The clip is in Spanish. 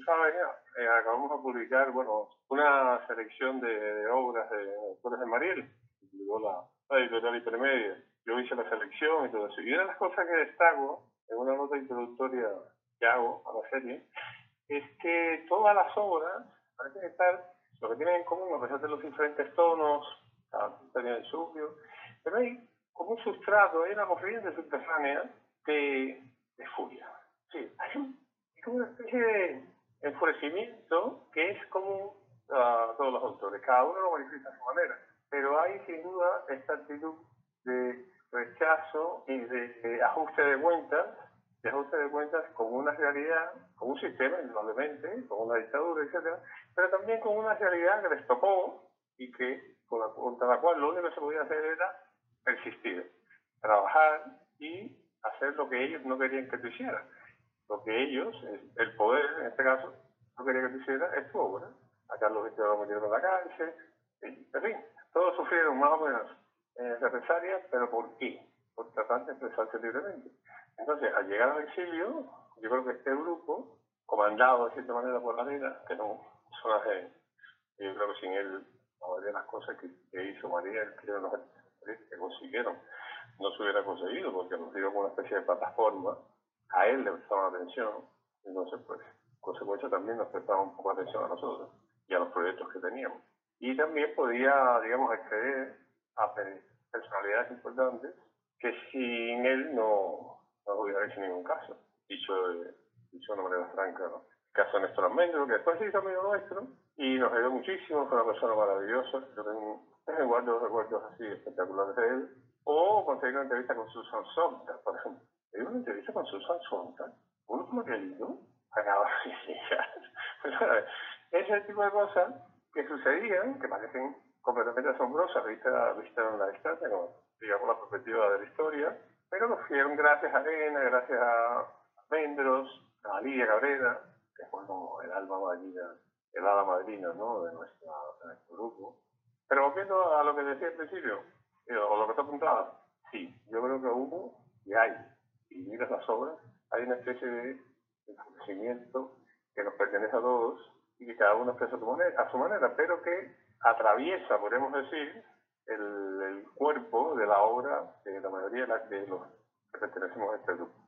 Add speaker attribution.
Speaker 1: sabes, acabamos de publicar, bueno, una selección de obras de autores de Mariel, incluyó la editorial Hipermedia. Yo hice la selección y todo eso. Y una de las cosas que destaco en una nota introductoria que hago a la serie es que todas las obras parecen estar, lo que tienen en común, a pesar de los diferentes tonos, cada tiene el suyo, pero hay como un sustrato, hay una corriente subterránea de furia. Sí, hay como una especie de enfurecimiento que es común a todos los autores. Cada uno lo manifiesta a su manera, pero hay sin duda esta actitud de rechazo y de ajuste de cuentas con una realidad, con un sistema, indudablemente, con una dictadura, etcétera, pero también con una realidad que les tocó y que contra la cual lo único que se podía hacer era persistir, trabajar y hacer lo que ellos no querían que tú hicieras. Lo que ellos, el poder en este caso, no quería que tú hicieras es tu obra. A Carlos Víctor lo metieron en la cárcel, en fin, todos sufrieron más o menos represalias, pero ¿por qué? Por tratar de expresarse libremente. Entonces, al llegar al exilio, yo creo que este grupo, comandado de cierta manera por Varela, que no personaje, yo creo que sin él, la mayoría de las cosas que hizo María, que consiguieron, no se hubiera conseguido, porque nos dio como una especie de plataforma, a él le prestaban atención, entonces pues, en consecuencia también nos prestaba un poco de atención a nosotros y a los proyectos que teníamos. Y también podía, digamos, acceder a personalidades importantes que sin él no hubiera hecho ningún caso, dicho de una manera franca, ¿no? El caso de Néstor Almendro, que después se hizo amigo nuestro y nos ayudó muchísimo, fue una persona maravillosa. Yo tengo recuerdos así espectaculares de él. O conseguir una entrevista con Susan Sontag, por ejemplo. Hay una entrevista con Susan Sontag, uno como querido, acaba de llegar. Ese tipo de cosas que sucedían, que parecen completamente asombrosas, vista en la distancia, como digamos la perspectiva de la historia, pero lo fueron gracias a Arena, gracias a Mendros, a Lidia Cabrera, que fue como el alma madrina, el ala madrina, ¿no?, de nuestro grupo. Pero volviendo a lo que decía al principio, o lo que te apuntaba, sí, yo creo que hubo y hay, y miras las obras, hay una especie de conocimiento que nos pertenece a todos y que cada uno expresa a su manera, pero que atraviesa, podemos decir, el cuerpo de la obra de la mayoría de los que pertenecemos a este grupo.